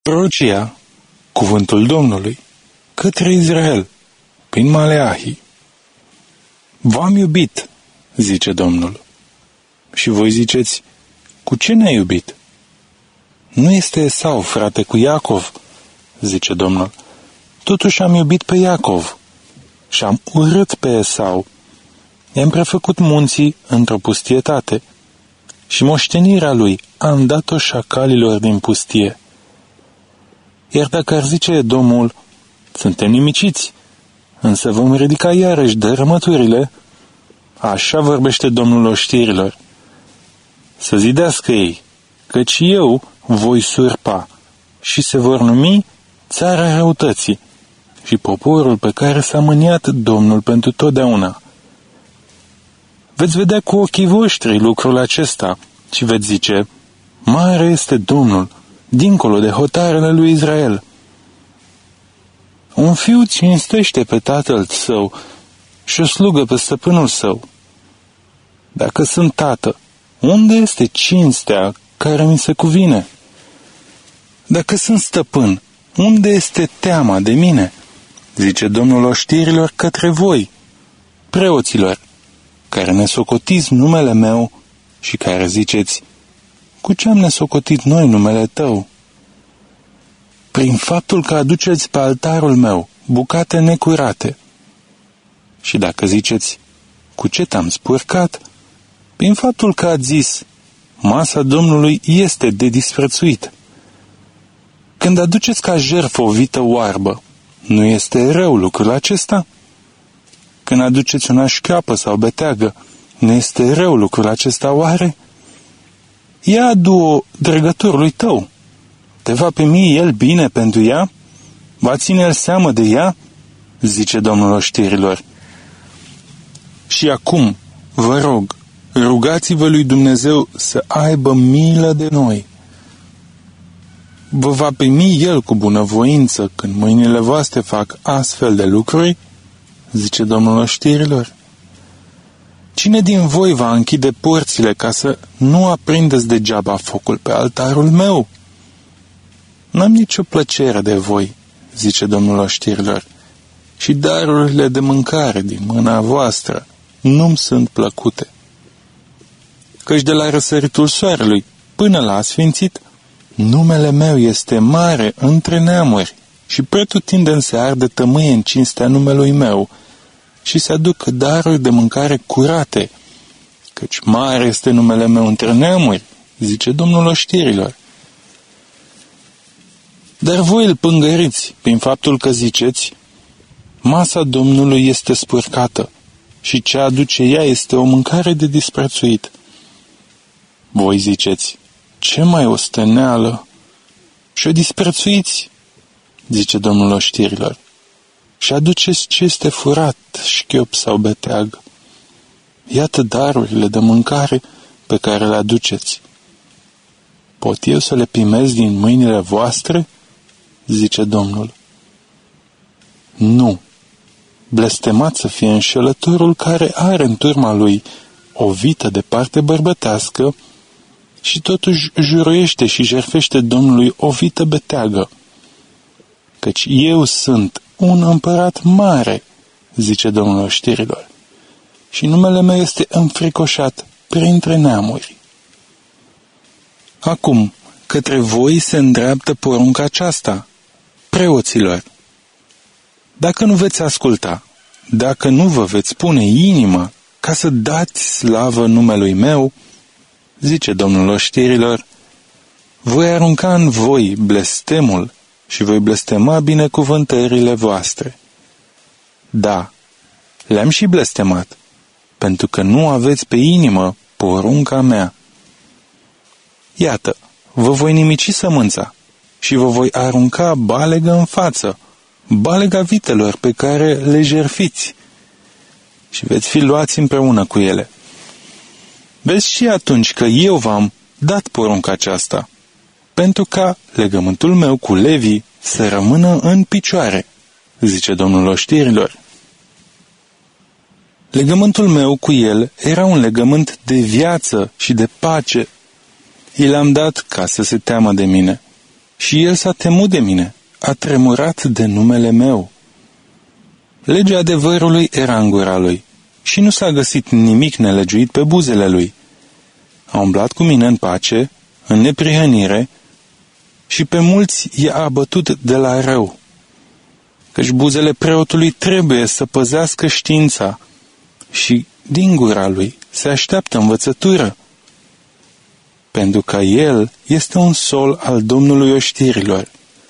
Prorocia, cuvântul Domnului, către Israel, prin Maleahi. V-am iubit, zice Domnul. Și voi ziceți, cu ce ne-ai iubit? Nu este Esau, frate, cu Iacov, zice Domnul. Totuși am iubit pe Iacov și am urât pe Esau. I-am prefăcut munții într-o pustietate și moștenirea lui am dat-o șacalilor din pustie. Iar dacă ar zice Edomul, suntem nimiciți, însă vom ridica iarăși dărâmăturile, așa vorbește Domnul oștirilor. Să zidească ei, căci eu voi surpa și se vor numi țara răutății și poporul pe care s-a mâniat Domnul pentru totdeauna. Veți vedea cu ochii voștri lucrul acesta și veți zice, mare este Domnul, dincolo de hotarele lui Israel. Un fiu cinstește pe tatăl său și o slugă pe stăpânul său. Dacă sunt tată, unde este cinstea care mi se cuvine? Dacă sunt stăpân, unde este teama de mine? Zice Domnul oștirilor către voi, preoților, care ne socotiți numele meu și care ziceți, cu ce am nesocotit noi numele tău? Prin faptul că aduceți pe altarul meu bucate necurate. Și dacă ziceți, cu ce te-am spurcat? Prin faptul că ați zis, masa Domnului este de disprețuit. Când aduceți ca jertfă o vită oarbă, nu este rău lucrul acesta? Când aduceți una șchioapă sau beteagă, nu este rău lucrul acesta oare? Ia adu-o dregătorului tău. Te va primi el bine pentru ea? Va ține el seamă de ea? Zice Domnul oștirilor. Și acum, vă rog, rugați-vă lui Dumnezeu să aibă milă de noi. Vă va primi el cu bunăvoință când mâinile voastre fac astfel de lucruri? Zice Domnul oștirilor. Cine din voi va închide porțile ca să nu aprindeți degeaba focul pe altarul meu? N-am nicio plăcere de voi, zice Domnul oștirilor, și darurile de mâncare din mâna voastră nu-mi sunt plăcute. Căci de la răsăritul soarelui până la asfințit, numele meu este mare între neamuri și pretutindeni se arde tămâie în cinstea numelui meu și se aduc daruri de mâncare curate, căci mare este numele meu între neamuri, zice Domnul oștirilor. Dar voi îl pângăriți prin faptul că ziceți, masa Domnului este spurcată și ce aduce ea este o mâncare de disprețuit. Voi ziceți, ce mai osteneală? Și o disprețuiți, zice Domnul oștirilor, și aduceți ce este furat, șchiop sau beteag. Iată darurile de mâncare pe care le aduceți. Pot eu să le primez din mâinile voastre? Zice Domnul. Nu. Blestemat să fie înșelătorul care are în turma lui o vită de parte bărbătească și totuși juruiește și jertfește Domnului o vită beteagă. Căci eu sunt un împărat mare, zice Domnul oștirilor, și numele meu este înfricoșat printre neamuri. Acum, către voi se îndreaptă porunca aceasta, preoților. Dacă nu veți asculta, dacă nu vă veți pune inimă ca să dați slavă numelui meu, zice Domnul oștirilor, voi arunca în voi blestemul și voi blestema binecuvântările voastre. Da, le-am și blestemat, pentru că nu aveți pe inimă porunca mea. Iată, vă voi nimici sămânța și vă voi arunca balegă în față, balega vitelor pe care le jerfiți și veți fi luați împreună cu ele. Vezi și atunci că eu v-am dat porunca aceasta, pentru ca legământul meu cu Levi să rămână în picioare, zice Domnul oștirilor. Legământul meu cu el era un legământ de viață și de pace. I l-am dat ca să se teamă de mine și el s-a temut de mine, a tremurat de numele meu. Legea adevărului era în gura lui și nu s-a găsit nimic nelegiuit pe buzele lui. A umblat cu mine în pace, în neprihănire, și pe mulți i-a abătut de la rău. Căci buzele preotului trebuie să păzească știința și din gura lui se așteaptă învățătură, pentru că el este un sol al Domnului oștirilor.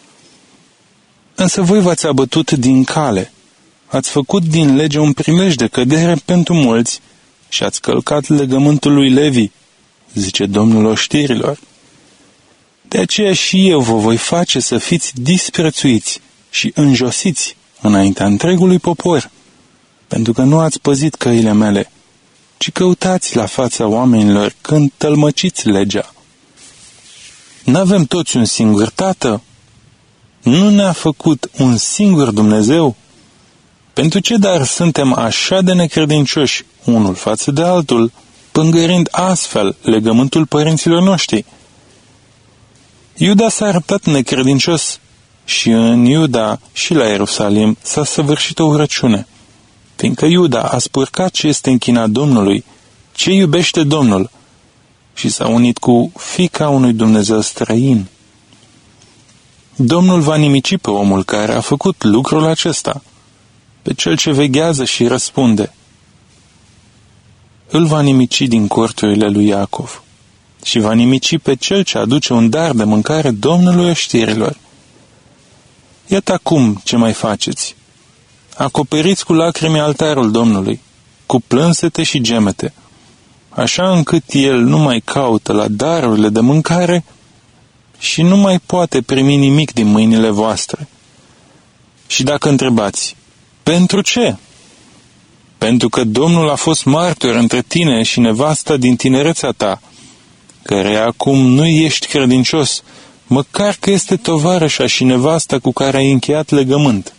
Însă voi v-ați abătut din cale, ați făcut din lege un prilej de cădere pentru mulți și ați călcat legământul lui Levi, zice Domnul oștirilor. De aceea și eu vă voi face să fiți disprețuiți și înjosiți înaintea întregului popor, pentru că nu ați păzit căile mele, ci căutați la fața oamenilor când tălmăciți legea. N-avem toți un singur Tată? Nu ne-a făcut un singur Dumnezeu? Pentru ce dar suntem așa de necredincioși unul față de altul, pângărind astfel legământul părinților noștri? Iuda s-a arătat necredincios și în Iuda și la Ierusalim s-a săvârșit o urăciune, fiindcă Iuda a spurcat ce este închinat Domnului, ce iubește Domnul, și s-a unit cu fiica unui Dumnezeu străin. Domnul va nimici pe omul care a făcut lucrul acesta, pe cel ce veghează și răspunde. Îl va nimici din corturile lui Iacov și va nimici pe cel ce aduce un dar de mâncare Domnului oștirilor. Iată acum ce mai faceți. Acoperiți cu lacrimi altarul Domnului, cu plânsete și gemete, așa încât el nu mai caută la darurile de mâncare și nu mai poate primi nimic din mâinile voastre. Și dacă întrebați, pentru ce? Pentru că Domnul a fost martor între tine și nevasta din tinerețea ta, căreia acum nu ești credincios, măcar că este tovarășa și nevasta cu care ai încheiat legământ.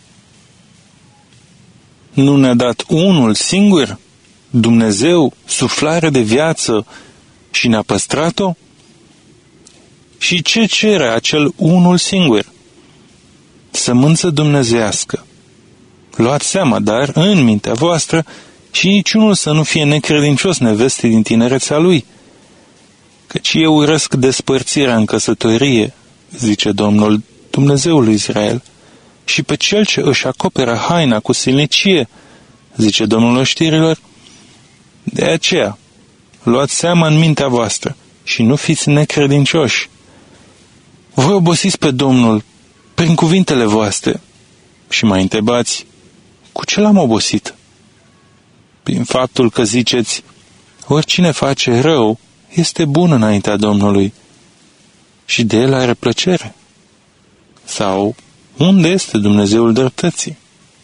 Nu ne-a dat unul singur, Dumnezeu, suflare de viață, și ne-a păstrat-o? Și ce cere acel unul singur? Sămânță dumnezeiască. Luați seama, dar, în mintea voastră, și niciunul să nu fie necredincios nevestei din tinerețea lui, căci eu urăsc despărțirea în căsătorie, zice Domnul, Dumnezeul lui Israel, și pe cel ce își acoperă haina cu silnicie, zice Domnul oștirilor. De aceea, luați seama în mintea voastră și nu fiți necredincioși. Voi obosiți pe Domnul prin cuvintele voastre și mai întrebați, cu ce l-am obosit? Prin faptul că ziceți, oricine face rău este bun înaintea Domnului și de el are plăcere. Sau, unde este Dumnezeul dreptății?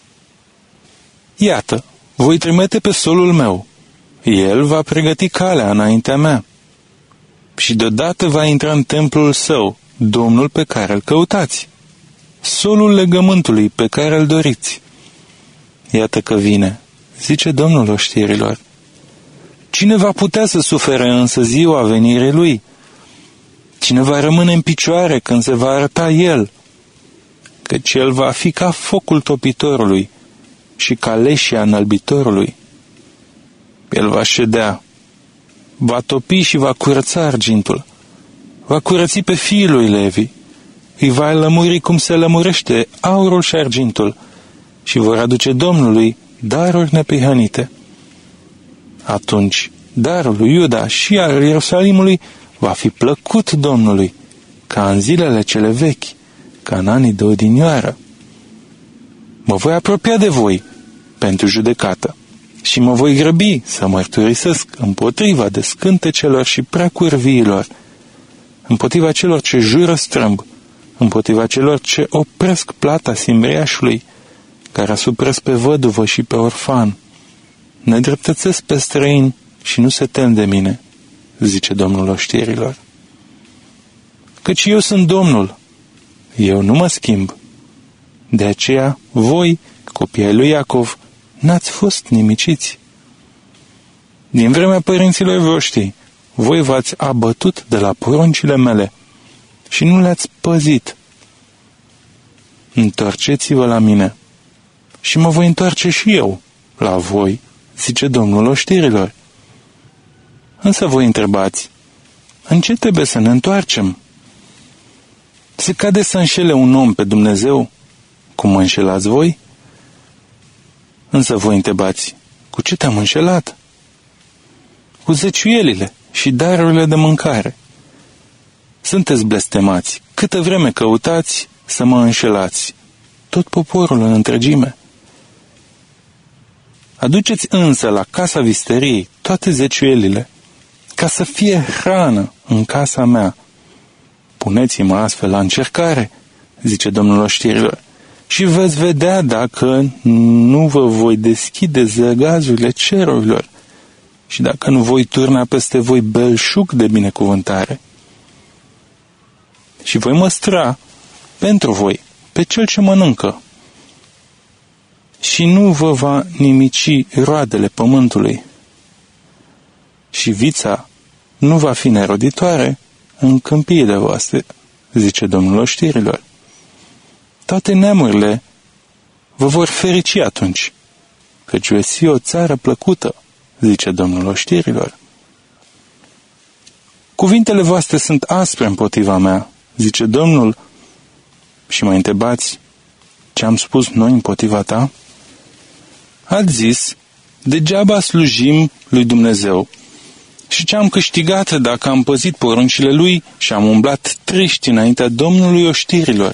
Iată, voi trimite pe solul meu. El va pregăti calea înaintea mea. Și deodată va intra în templul său, Domnul pe care îl căutați, solul legământului pe care îl doriți. Iată că vine, zice Domnul oștirilor. Cine va putea să sufere însă ziua venirii lui? Cine va rămâne în picioare când se va arăta el? Căci el va fi ca focul topitorului și ca leșia înălbitorului. El va ședea, va topi și va curăța argintul, va curăți pe fiii lui Levi, îi va lămuri cum se lămurește aurul și argintul și vor aduce Domnului daruri neprihănite. Atunci, darul lui Iuda și al Ierusalimului va fi plăcut Domnului, ca în zilele cele vechi, ca în anii de odinioară. Mă voi apropia de voi pentru judecată și mă voi grăbi să mărturisesc împotriva descântecelor și preacurviilor, împotriva celor ce jură strâmb, împotriva celor ce opresc plata simbriașului, care asupresc pe văduvă și pe orfan, nedreptățesc pe străini și nu se tem de mine, zice Domnul oștirilor. Căci eu sunt Domnul, eu nu mă schimb. De aceea, voi, copiii ai lui Iacov, n-ați fost nimiciți. Din vremea părinților voștri, voi v-ați abătut de la poruncile mele și nu le-ați păzit. întorceți-vă la mine și mă voi întoarce și eu la voi, zice Domnul oștirilor. Însă voi întrebați, în ce trebuie să ne întoarcem? Se cade să înșele un om pe Dumnezeu, cum mă înșelați voi? Însă voi întrebați, cu ce te-am înșelat? Cu zeciuielile și darurile de mâncare. Sunteți blestemați, câtă vreme căutați să mă înșelați, tot poporul în întregime. Aduceți însă la casa visteriei toate zeciuielile, ca să fie hrană în casa mea. Puneți-mă astfel la încercare, zice Domnul oștirilor, și veți vedea dacă nu vă voi deschide zăgazurile cerurilor și dacă nu voi turna peste voi belșug de binecuvântare. Și voi măstra pentru voi pe cel ce mănâncă și nu vă va nimici roadele pământului și vița nu va fi neroditoare în câmpiile voastre, zice Domnul oștirilor. Toate neamurile vă vor ferici atunci, căci veți fi o țară plăcută, zice Domnul oștirilor. Cuvintele voastre sunt aspre împotriva mea, zice Domnul, și mă întrebați, ce am spus noi împotriva ta? Ați zis, degeaba slujim lui Dumnezeu. Și ce am câștigat dacă am păzit poruncile lui și am umblat triști înaintea Domnului oștirilor?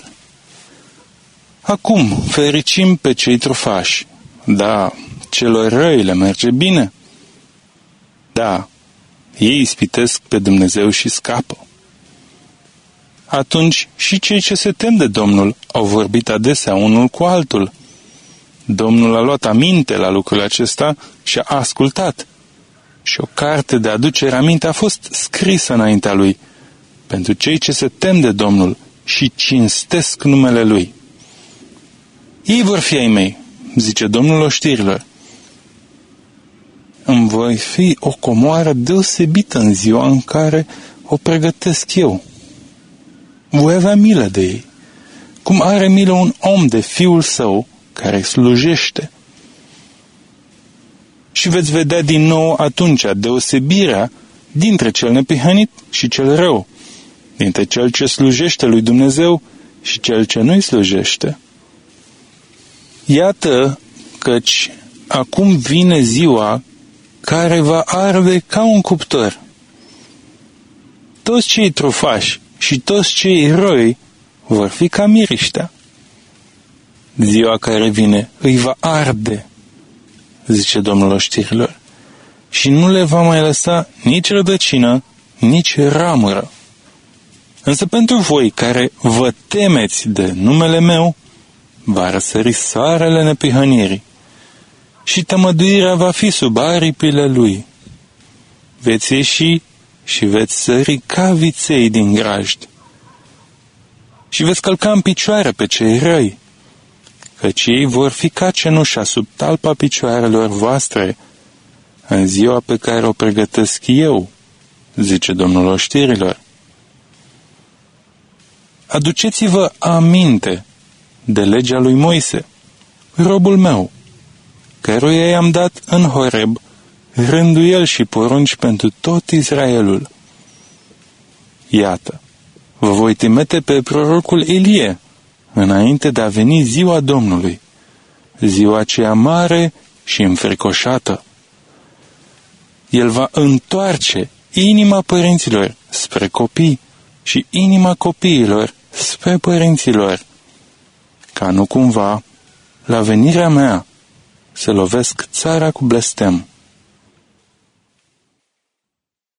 Acum fericim pe cei trufași. Da, celor răi le merge bine. Da, ei ispitesc pe Dumnezeu și scapă. Atunci și cei ce se tem de Domnul au vorbit adesea unul cu altul. Domnul a luat aminte la lucrul acesta și a ascultat. Și o carte de aducere aminte a fost scrisă înaintea lui, pentru cei ce se tem de Domnul și cinstesc numele lui. Ei vor fi ai mei, zice Domnul oștirilor. Îmi voi fi o comoară deosebită în ziua în care o pregătesc eu. Voi avea milă de ei, cum are milă un om de fiul său care slujește. Și veți vedea din nou atunci deosebirea dintre cel neprihănit și cel rău, dintre cel ce slujește lui Dumnezeu și cel ce nu-i slujește. Iată căci acum vine ziua care va arde ca un cuptor. Toți cei trufași și toți cei răi vor fi ca miriștea. Ziua care vine îi va arde, zice Domnul oștirilor, și nu le va mai lăsa nici rădăcină, nici ramură. Însă pentru voi care vă temeți de numele meu, va răsări soarele neprihănirii și tămăduirea va fi sub aripile lui. Veți ieși și veți sări ca viței din grajd și veți călca în picioare pe cei răi, căci ei vor fi ca cenușa sub talpa picioarelor voastre în ziua pe care o pregătesc eu, zice Domnul oștirilor. Aduceți-vă aminte de legea lui Moise, robul meu, căruia i-am dat în Horeb rânduieli și porunci pentru tot Israelul. Iată, vă voi trimite pe prorocul Ilie, înainte de a veni ziua Domnului, ziua aceea mare și înfricoșată. El va întoarce inima părinților spre copii și inima copiilor spre părinților, ca nu cumva, la venirea mea, să lovesc țara cu blestem.